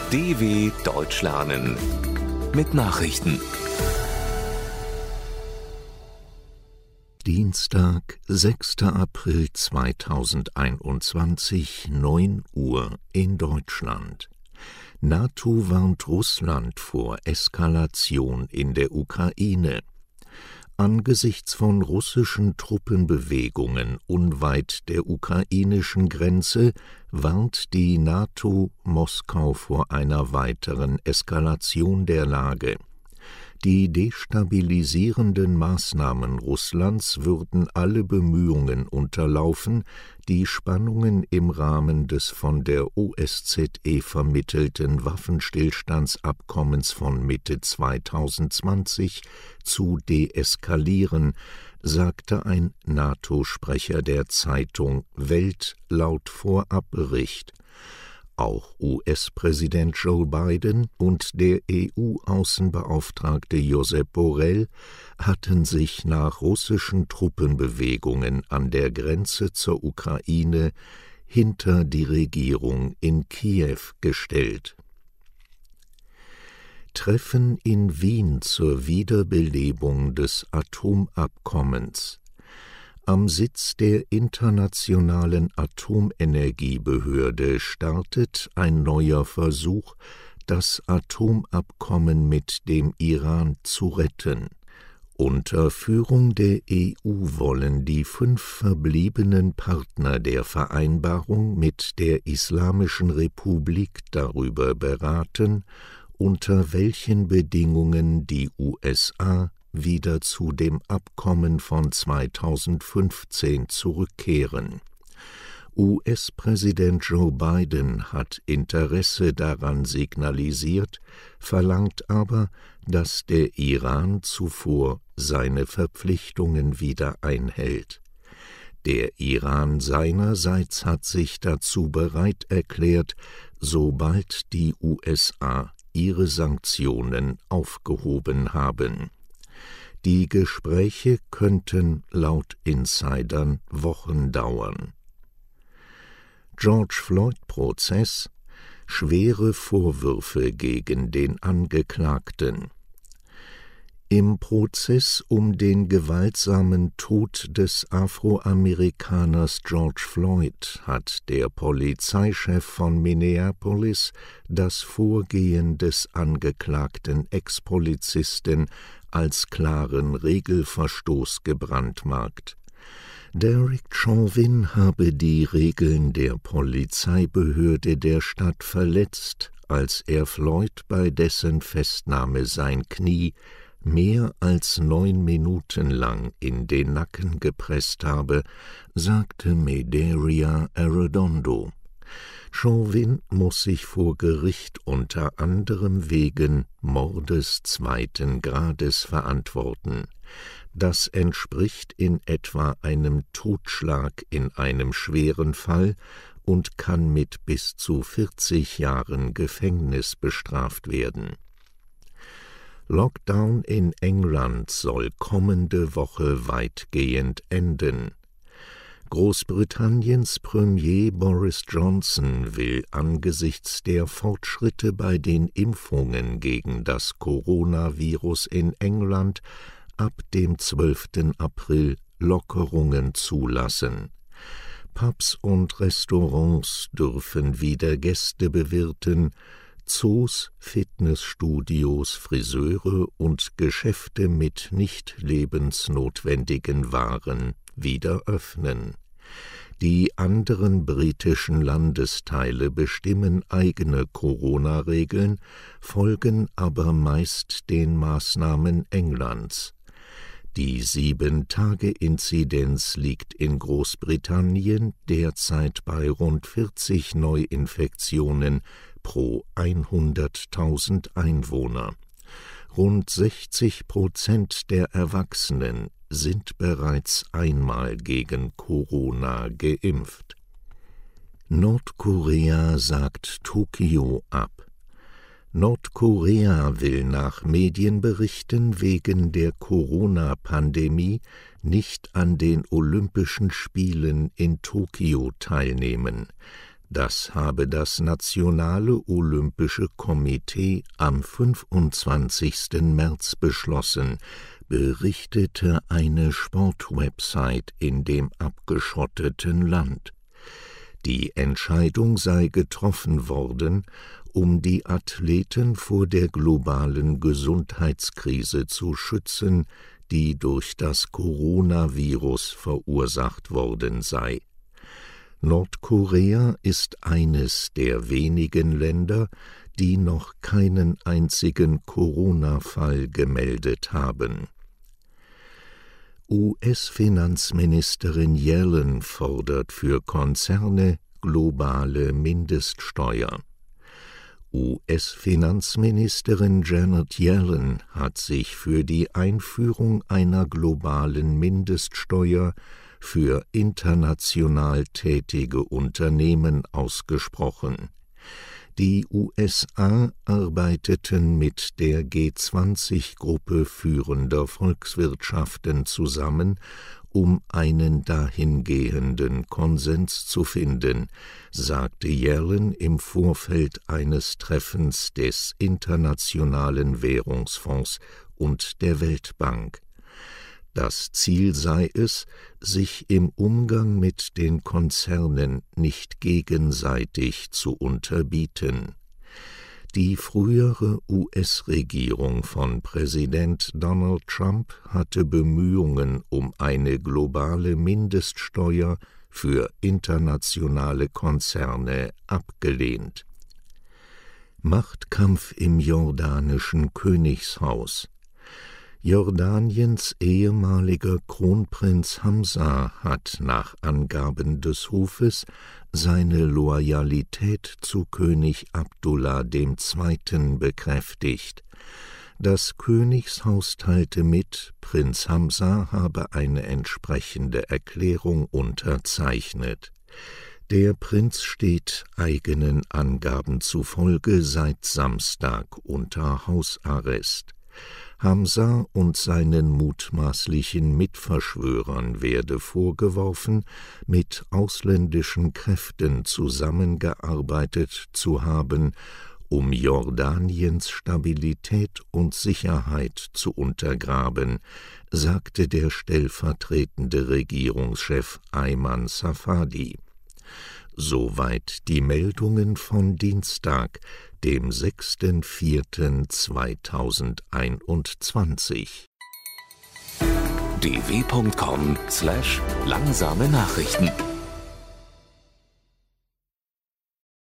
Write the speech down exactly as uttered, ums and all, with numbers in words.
D W Deutsch lernen mit Nachrichten. Dienstag, sechster April zweitausendeinundzwanzig, neun Uhr in Deutschland. NATO warnt Russland vor Eskalation in der Ukraine. Angesichts von russischen Truppenbewegungen unweit der ukrainischen Grenze warnt die NATO Moskau vor einer weiteren Eskalation der Lage. Die destabilisierenden Maßnahmen Russlands würden alle Bemühungen unterlaufen, die Spannungen im Rahmen des von der O S Z E vermittelten Waffenstillstandsabkommens von Mitte zweitausendzwanzig zu deeskalieren, sagte ein NATO-Sprecher der Zeitung Welt laut Vorabbericht. Auch U S-Präsident Joe Biden und der E U-Außenbeauftragte Josep Borrell hatten sich nach russischen Truppenbewegungen an der Grenze zur Ukraine hinter die Regierung in Kiew gestellt. Treffen in Wien zur Wiederbelebung des Atomabkommens. Am Sitz der Internationalen Atomenergiebehörde startet ein neuer Versuch, das Atomabkommen mit dem Iran zu retten. Unter Führung der E U wollen die fünf verbliebenen Partner der Vereinbarung mit der Islamischen Republik darüber beraten, unter welchen Bedingungen die U S A wieder zu dem Abkommen von zweitausendfünfzehn zurückkehren. U S-Präsident Joe Biden hat Interesse daran signalisiert, verlangt aber, dass der Iran zuvor seine Verpflichtungen wieder einhält. Der Iran seinerseits hat sich dazu bereit erklärt, sobald die U S A ihre Sanktionen aufgehoben haben. Die Gespräche könnten laut Insidern Wochen dauern. George Floyd-Prozess: schwere Vorwürfe gegen den Angeklagten. Im Prozess um den gewaltsamen Tod des Afroamerikaners George Floyd hat der Polizeichef von Minneapolis das Vorgehen des angeklagten Ex-Polizisten als klaren Regelverstoß gebrandmarkt. Derek Chauvin habe die Regeln der Polizeibehörde der Stadt verletzt, als er Floyd bei dessen Festnahme sein Knie mehr als neun Minuten lang in den Nacken gepresst habe, sagte Medaria Arredondo. Chauvin muss sich vor Gericht unter anderem wegen Mordes zweiten Grades verantworten. Das entspricht in etwa einem Totschlag in einem schweren Fall und kann mit bis zu vierzig Jahren Gefängnis bestraft werden. Lockdown in England soll kommende Woche weitgehend enden. Großbritanniens Premier Boris Johnson will angesichts der Fortschritte bei den Impfungen gegen das Coronavirus in England ab dem zwölften April Lockerungen zulassen. Pubs und Restaurants dürfen wieder Gäste bewirten, Zoos, Fitnessstudios, Friseure und Geschäfte mit nicht lebensnotwendigen Waren wieder öffnen. Die anderen britischen Landesteile bestimmen eigene Corona-Regeln, folgen aber meist den Maßnahmen Englands. Die sieben-Tage-Inzidenz liegt in Großbritannien derzeit bei rund vierzig Neuinfektionen pro hunderttausend Einwohner. Rund sechzig Prozent der Erwachsenen sind bereits einmal gegen Corona geimpft. Nordkorea sagt Tokio ab. Nordkorea will nach Medienberichten wegen der Corona-Pandemie nicht an den Olympischen Spielen in Tokio teilnehmen. Das habe das Nationale Olympische Komitee am fünfundzwanzigsten März beschlossen, berichtete eine Sportwebsite in dem abgeschotteten Land. Die Entscheidung sei getroffen worden, um die Athleten vor der globalen Gesundheitskrise zu schützen, die durch das Coronavirus verursacht worden sei. Nordkorea ist eines der wenigen Länder, die noch keinen einzigen Corona-Fall gemeldet haben. U S-Finanzministerin Yellen fordert für Konzerne globale Mindeststeuer. U S-Finanzministerin Janet Yellen hat sich für die Einführung einer globalen Mindeststeuer für international tätige Unternehmen ausgesprochen. Die U S A arbeiteten mit der G zwanzig-Gruppe führender Volkswirtschaften zusammen, um einen dahingehenden Konsens zu finden, sagte Yellen im Vorfeld eines Treffens des Internationalen Währungsfonds und der Weltbank. Das Ziel sei es, sich im Umgang mit den Konzernen nicht gegenseitig zu unterbieten. Die frühere U S-Regierung von Präsident Donald Trump hatte Bemühungen um eine globale Mindeststeuer für internationale Konzerne abgelehnt. Machtkampf im jordanischen Königshaus. Jordaniens ehemaliger Kronprinz Hamza hat nach Angaben des Hofes seine Loyalität zu König Abdullah der Zweite. Bekräftigt. Das Königshaus teilte mit, Prinz Hamza habe eine entsprechende Erklärung unterzeichnet. Der Prinz steht eigenen Angaben zufolge seit Samstag unter Hausarrest. Hamza und seinen mutmaßlichen Mitverschwörern werde vorgeworfen, mit ausländischen Kräften zusammengearbeitet zu haben, um Jordaniens Stabilität und Sicherheit zu untergraben, sagte der stellvertretende Regierungschef Ayman Safadi. Soweit die Meldungen von Dienstag, dem sechsten vierten zweitausendeinundzwanzig. d w punkt com slash langsame Nachrichten